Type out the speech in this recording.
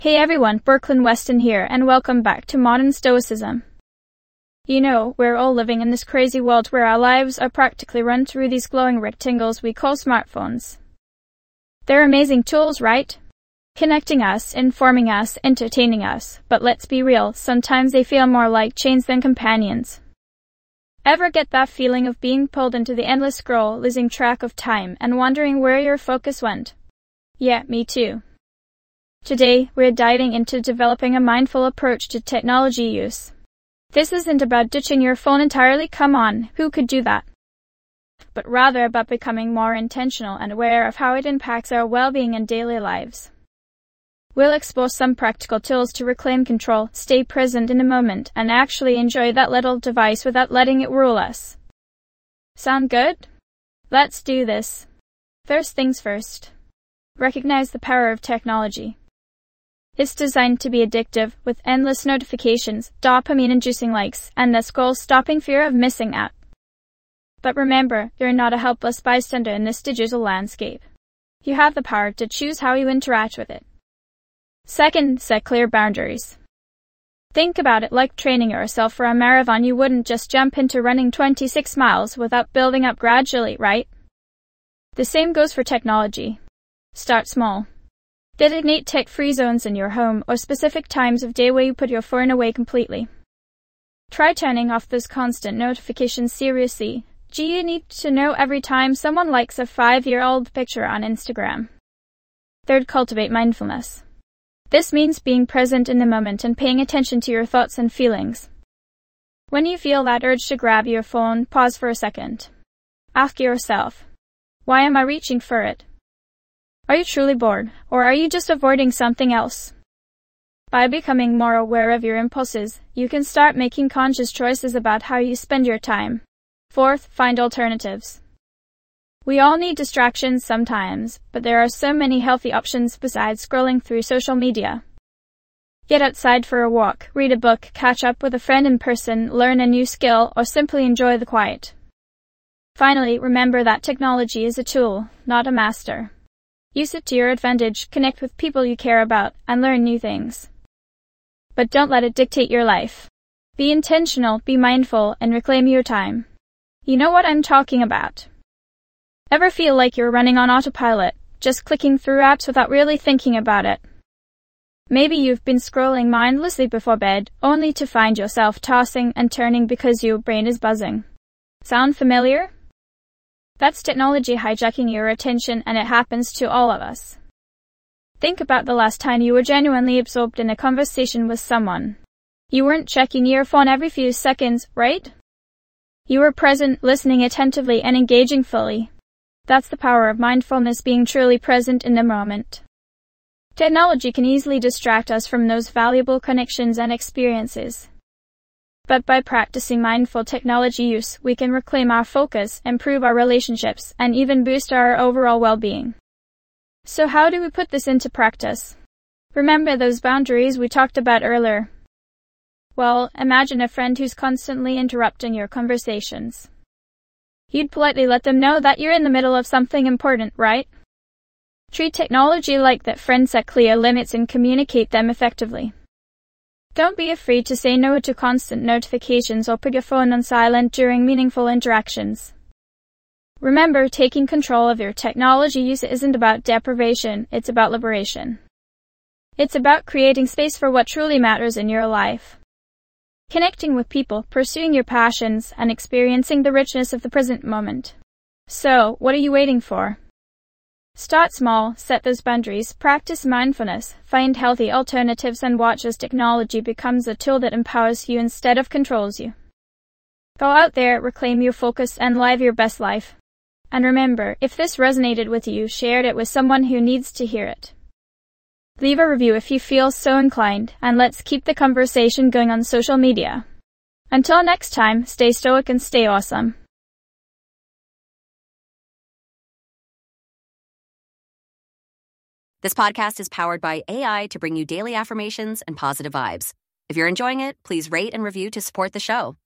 Hey everyone, Brooklyn Weston here, and welcome back to Modern Stoicism. You know, we're all living in this crazy world where our lives are practically run through these glowing rectangles we call smartphones. They're amazing tools, right? Connecting us, informing us, entertaining us, but let's be real, sometimes they feel more like chains than companions. Ever get that feeling of being pulled into the endless scroll, losing track of time, and wondering where your focus went? Yeah, me too. Today, we're diving into developing a mindful approach to technology use. This isn't about ditching your phone entirely, come on, who could do that? But rather about becoming more intentional and aware of how it impacts our well-being and daily lives. We'll explore some practical tools to reclaim control, stay present in the moment, and actually enjoy that little device without letting it rule us. Sound good? Let's do this. First things first. Recognize the power of technology. It's designed to be addictive, with endless notifications, dopamine-inducing likes, and the scroll-stopping fear of missing out. But remember, you're not a helpless bystander in this digital landscape. You have the power to choose how you interact with it. Second, set clear boundaries. Think about it like training yourself for a marathon. You wouldn't just jump into running 26 miles without building up gradually, right? The same goes for technology. Start small. Designate tech-free zones in your home or specific times of day where you put your phone away completely. Try turning off those constant notifications seriously. Do you need to know every time someone likes a 5-year-old picture on Instagram? Third, cultivate mindfulness. This means being present in the moment and paying attention to your thoughts and feelings. When you feel that urge to grab your phone, pause for a second. Ask yourself, why am I reaching for it? Are you truly bored, or are you just avoiding something else? By becoming more aware of your impulses, you can start making conscious choices about how you spend your time. Fourth, find alternatives. We all need distractions sometimes, but there are so many healthy options besides scrolling through social media. Get outside for a walk, read a book, catch up with a friend in person, learn a new skill, or simply enjoy the quiet. Finally, remember that technology is a tool, not a master. Use it to your advantage, connect with people you care about, and learn new things. But don't let it dictate your life. Be intentional, be mindful, and reclaim your time. You know what I'm talking about. Ever feel like you're running on autopilot, just clicking through apps without really thinking about it? Maybe you've been scrolling mindlessly before bed, only to find yourself tossing and turning because your brain is buzzing. Sound familiar? That's technology hijacking your attention, and it happens to all of us. Think about the last time you were genuinely absorbed in a conversation with someone. You weren't checking your phone every few seconds, right? You were present, listening attentively, and engaging fully. That's the power of mindfulness, being truly present in the moment. Technology can easily distract us from those valuable connections and experiences. But by practicing mindful technology use, we can reclaim our focus, improve our relationships, and even boost our overall well-being. So how do we put this into practice? Remember those boundaries we talked about earlier? Well, imagine a friend who's constantly interrupting your conversations. You'd politely let them know that you're in the middle of something important, right? Treat technology like that friend, set clear limits, and communicate them effectively. Don't be afraid to say no to constant notifications or put your phone on silent during meaningful interactions. Remember, taking control of your technology use isn't about deprivation, it's about liberation. It's about creating space for what truly matters in your life. Connecting with people, pursuing your passions, and experiencing the richness of the present moment. So, what are you waiting for? Start small, set those boundaries, practice mindfulness, find healthy alternatives, and watch as technology becomes a tool that empowers you instead of controls you. Go out there, reclaim your focus, and live your best life. And remember, if this resonated with you, share it with someone who needs to hear it. Leave a review if you feel so inclined, and let's keep the conversation going on social media. Until next time, stay stoic and stay awesome. This podcast is powered by AI to bring you daily affirmations and positive vibes. If you're enjoying it, please rate and review to support the show.